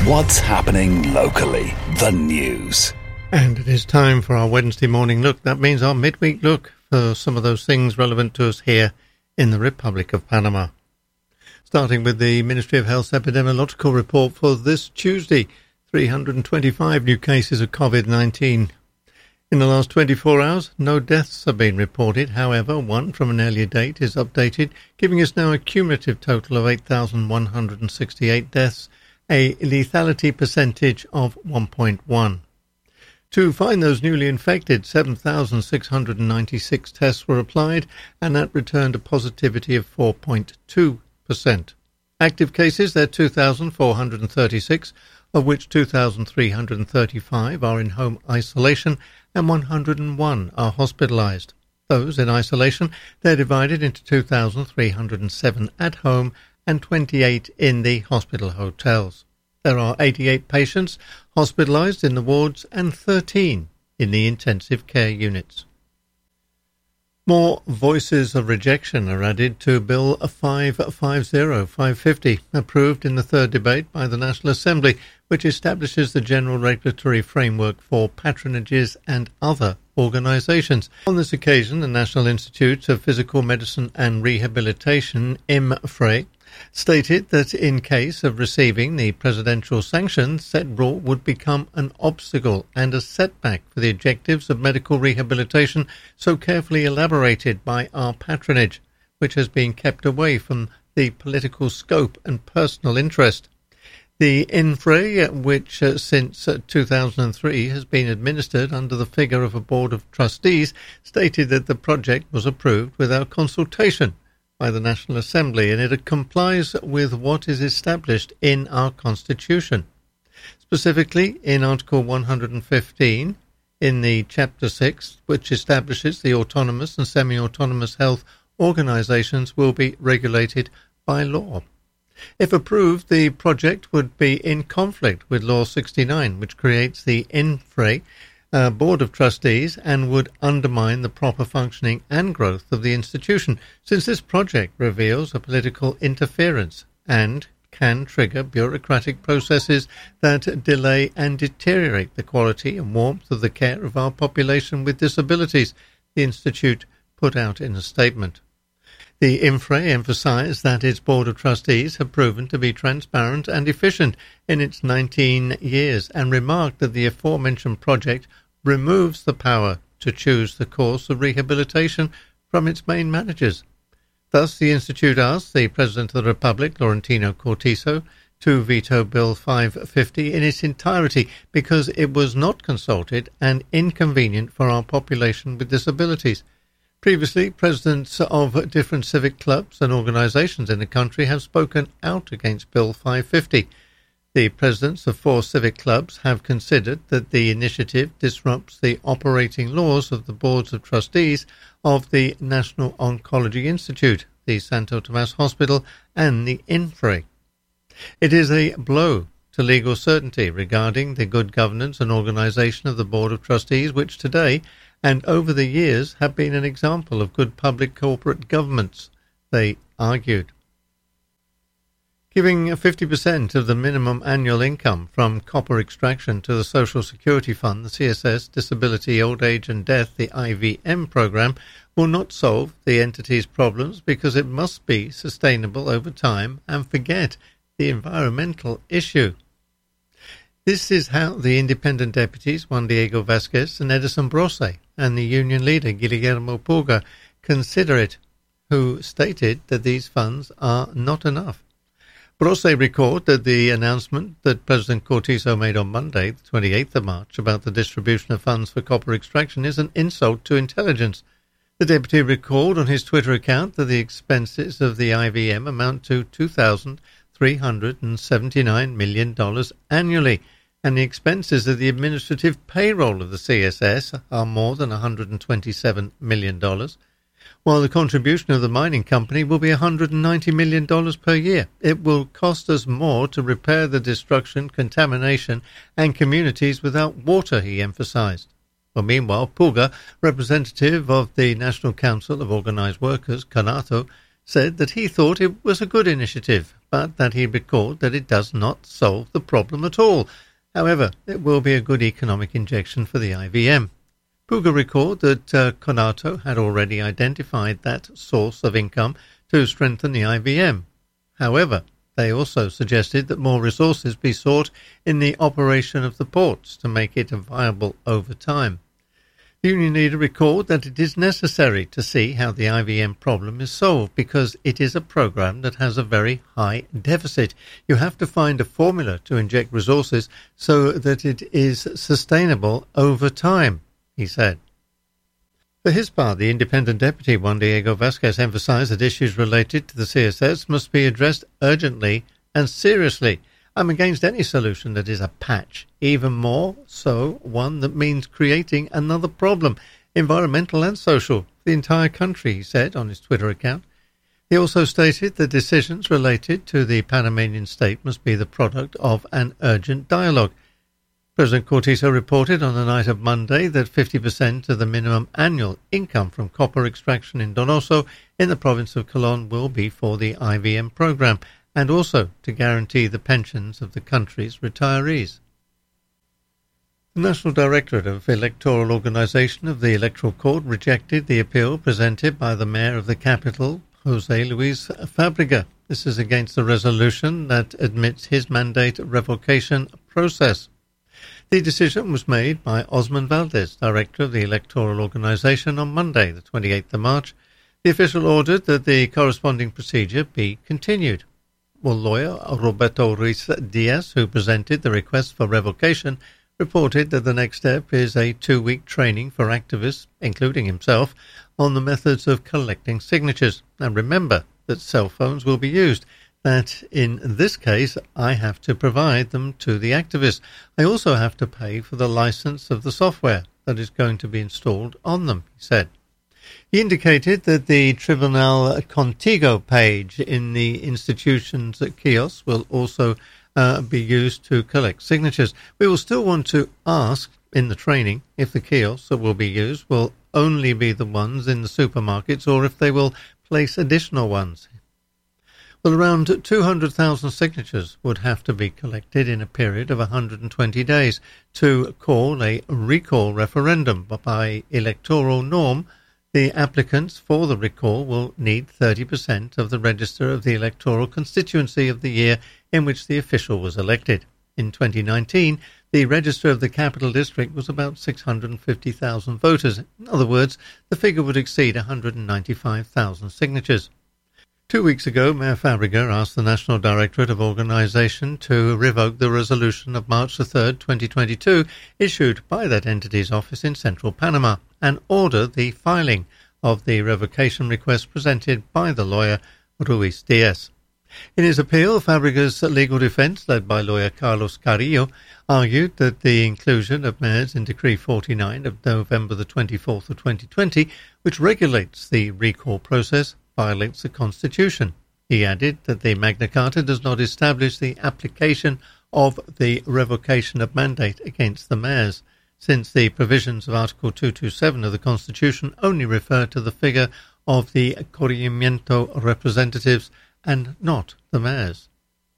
What's happening locally? The news. And it is time for our Wednesday morning look. That means our midweek look for some of those things relevant to us here in the Republic of Panama. Starting with the Ministry of Health's epidemiological report for this Tuesday, 325 new cases of COVID-19. In the last 24 hours, no deaths have been reported. However, one from an earlier date is updated, giving us now a cumulative total of 8,168 deaths, a lethality percentage of 1.1. To find those newly infected, 7,696 tests were applied, and that returned a positivity of 4.2%. Active cases, there are 2,436, of which 2,335 are in home isolation and 101 are hospitalized. Those in isolation, they're divided into 2,307 at home and 28 in the hospital hotels. There are 88 patients hospitalized in the wards and 13 in the intensive care units. More voices of rejection are added to Bill 550, approved in the third debate by the National Assembly, which establishes the general regulatory framework for patronages and other organisations. On this occasion, the National Institute of Physical Medicine and Rehabilitation, IMFRE, stated that in case of receiving the presidential sanction, said rule would become an obstacle and a setback for the objectives of medical rehabilitation so carefully elaborated by our patronage, which has been kept away from the political scope and personal interest. The INFRE, which since 2003 has been administered under the figure of a board of trustees, stated that the project was approved without consultation by the National Assembly, and it complies with what is established in our Constitution. Specifically, in Article 115, in the Chapter 6, which establishes the autonomous and semi-autonomous health organisations will be regulated by law. If approved, the project would be in conflict with Law 69, which creates the INFRE Board of Trustees and would undermine the proper functioning and growth of the institution, since this project reveals a political interference and can trigger bureaucratic processes that delay and deteriorate the quality and warmth of the care of our population with disabilities, the Institute put out in a statement. The INFRE emphasised that its Board of Trustees have proven to be transparent and efficient in its 19 years and remarked that the aforementioned project removes the power to choose the course of rehabilitation from its main managers. Thus, the Institute asked the President of the Republic, Laurentino Cortizo, to veto Bill 550 in its entirety because it was not consulted and inconvenient for our population with disabilities. Previously, presidents of different civic clubs and organisations in the country have spoken out against Bill 550. The presidents of 4 civic clubs have considered that the initiative disrupts the operating laws of the boards of trustees of the National Oncology Institute, the Santo Tomas Hospital, and the INFRE. It is a blow to legal certainty regarding the good governance and organisation of the Board of Trustees, which today and over the years have been an example of good public corporate governments, they argued. Giving 50% of the minimum annual income from copper extraction to the Social Security Fund, the CSS, Disability, Old Age and Death, the IVM program, will not solve the entity's problems because it must be sustainable over time and forget the environmental issue. This is how the independent deputies Juan Diego Vasquez and Edison Brose and the union leader Guillermo Pulga consider it, who stated that these funds are not enough. Brose recorded the announcement that President Cortizo made on Monday, the 28th of March, about the distribution of funds for copper extraction is an insult to intelligence. The deputy recalled on his Twitter account that the expenses of the IVM amount to $2,379 million annually, and the expenses of the administrative payroll of the CSS are more than $127 million, while the contribution of the mining company will be $190 million per year. It will cost us more to repair the destruction, contamination, and communities without water, he emphasized. Well, meanwhile, Pulga, representative of the National Council of Organized Workers, CONATO, said that he thought it was a good initiative, but that he recalled that it does not solve the problem at all. However, it will be a good economic injection for the IVM. Puga recalled that Conato had already identified that source of income to strengthen the IVM. However, they also suggested that more resources be sought in the operation of the ports to make it viable over time. The union leader recalled that it is necessary to see how the IVM problem is solved because it is a program that has a very high deficit. You have to find a formula to inject resources so that it is sustainable over time, he said. For his part, the independent deputy, Juan Diego Vázquez, emphasized that issues related to the CSS must be addressed urgently and seriously. I'm against any solution that is a patch, even more so one that means creating another problem, environmental and social, for the entire country, he said on his Twitter account. He also stated that decisions related to the Panamanian state must be the product of an urgent dialogue. President Cortizo reported on the night of Monday that 50% of the minimum annual income from copper extraction in Donoso in the province of Colón will be for the IVM program, and also to guarantee the pensions of the country's retirees. The National Directorate of Electoral Organization of the Electoral Court rejected the appeal presented by the Mayor of the capital, José Luis Fábrega. This is against the resolution that admits his mandate revocation process. The decision was made by Osman Valdez, Director of the Electoral Organization, on Monday, the 28th of March. The official ordered that the corresponding procedure be continued. Well, lawyer Roberto Ruiz Diaz, who presented the request for revocation, reported that the next step is a 2-week training for activists, including himself, on the methods of collecting signatures. And remember that cell phones will be used, that in this case I have to provide them to the activists. I also have to pay for the license of the software that is going to be installed on them, he said. He indicated that the Tribunal Contigo page in the institution's kiosk will also be used to collect signatures. We will still want to ask in the training if the kiosks that will be used will only be the ones in the supermarkets or if they will place additional ones. Well, around 200,000 signatures would have to be collected in a period of 120 days to call a recall referendum. But by electoral norm, the applicants for the recall will need 30% of the register of the electoral constituency of the year in which the official was elected. In 2019, the register of the capital district was about 650,000 voters. In other words, the figure would exceed 195,000 signatures. 2 weeks ago, Mayor Fábrega asked the National Directorate of Organization to revoke the resolution of March 3, 2022, issued by that entity's office in central Panama, and order the filing of the revocation request presented by the lawyer Ruiz Diaz. In his appeal, Fábrega's legal defense, led by lawyer Carlos Carrillo, argued that the inclusion of mayors in Decree 49 of November the 24th of 2020, which regulates the recall process, violates the Constitution. He added that the Magna Carta does not establish the application of the revocation of mandate against the mayors, since the provisions of Article 227 of the Constitution only refer to the figure of the corregimiento representatives and not the mayors.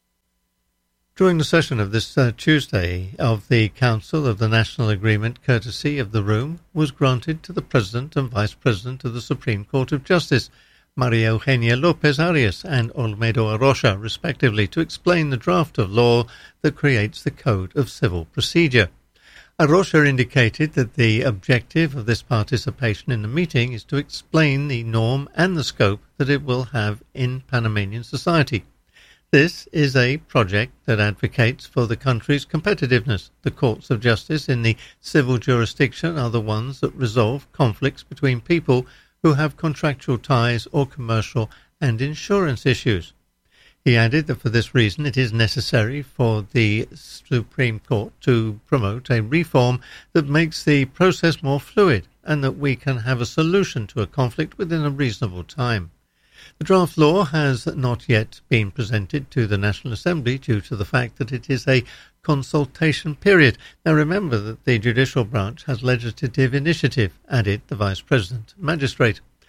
During the session of this Tuesday of the Council of the National Agreement, courtesy of the room was granted to the President and Vice President of the Supreme Court of Justice, Maria Eugenia López Arias and Olmedo Arrocha, respectively, to explain the draft of law that creates the Code of Civil Procedure. Arrocha indicated that the objective of this participation in the meeting is to explain the norm and the scope that it will have in Panamanian society. This is a project that advocates for the country's competitiveness. The courts of justice in the civil jurisdiction are the ones that resolve conflicts between people who have contractual ties or commercial and insurance issues. He added that for this reason it is necessary for the Supreme Court to promote a reform that makes the process more fluid and that we can have a solution to a conflict within a reasonable time. The draft law has not yet been presented to the National Assembly due to the fact that it is a consultation period. Now remember that the judicial branch has legislative initiative, added the Vice President Magistrate.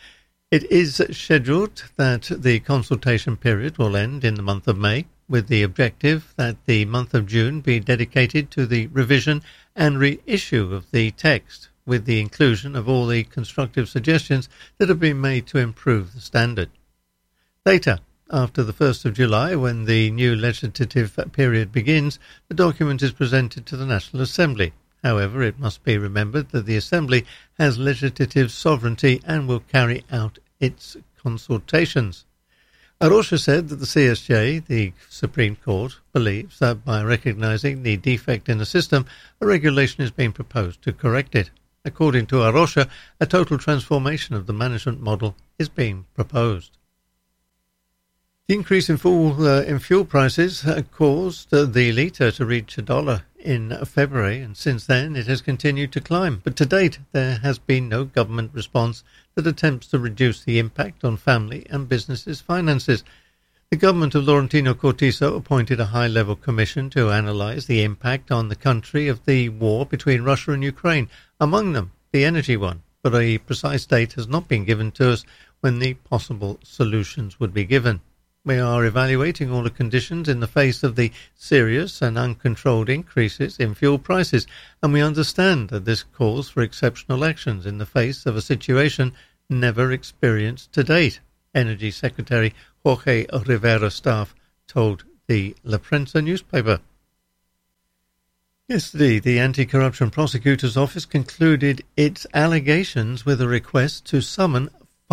It is scheduled that the consultation period will end in the month of May, with the objective that the month of June be dedicated to the revision and reissue of the text, with the inclusion of all the constructive suggestions that have been made to improve the standard. Later, after the 1st of July, when the new legislative period begins, the document is presented to the National Assembly. However, it must be remembered that the Assembly has legislative sovereignty and will carry out its consultations. Arosha said that the CSJ, the Supreme Court, believes that by recognising the defect in the system, a regulation is being proposed to correct it. According to Arosha, a total transformation of the management model is being proposed. The increase in fuel prices caused the litre to reach $1 in February, and since then it has continued to climb. But to date, there has been no government response that attempts to reduce the impact on family and businesses' finances. The government of Laurentino Cortizo appointed a high-level commission to analyse the impact on the country of the war between Russia and Ukraine, among them the energy one. But a precise date has not been given to us when the possible solutions would be given. We are evaluating all the conditions in the face of the serious and uncontrolled increases in fuel prices, and we understand that this calls for exceptional actions in the face of a situation never experienced to date, Energy Secretary Jorge Rivera Staff told the La Prensa newspaper. Yesterday, the Anti-Corruption Prosecutor's Office concluded its allegations with a request to summon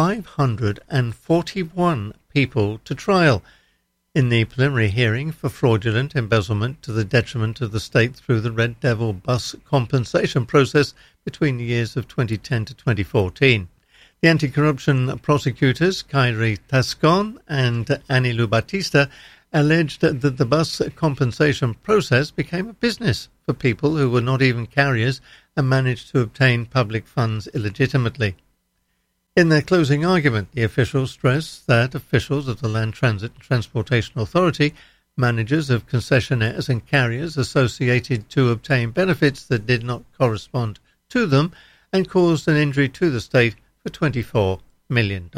541 people to trial in the preliminary hearing for fraudulent embezzlement to the detriment of the state through the Red Devil bus compensation process between the years of 2010 to 2014. The anti-corruption prosecutors, Kairi Tascon and Anilu Batista, alleged that the bus compensation process became a business for people who were not even carriers and managed to obtain public funds illegitimately. In their closing argument, the officials stressed that officials of the Land Transit and Transportation Authority, managers of concessionaires and carriers associated to obtain benefits that did not correspond to them and caused an injury to the state for $24 million.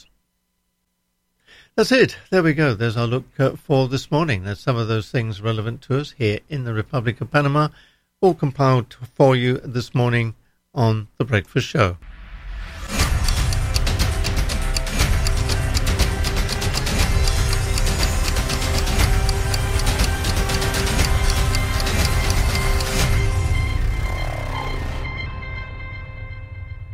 That's it. There we go. There's our look for this morning. There's some of those things relevant to us here in the Republic of Panama, all compiled for you this morning on The Breakfast Show.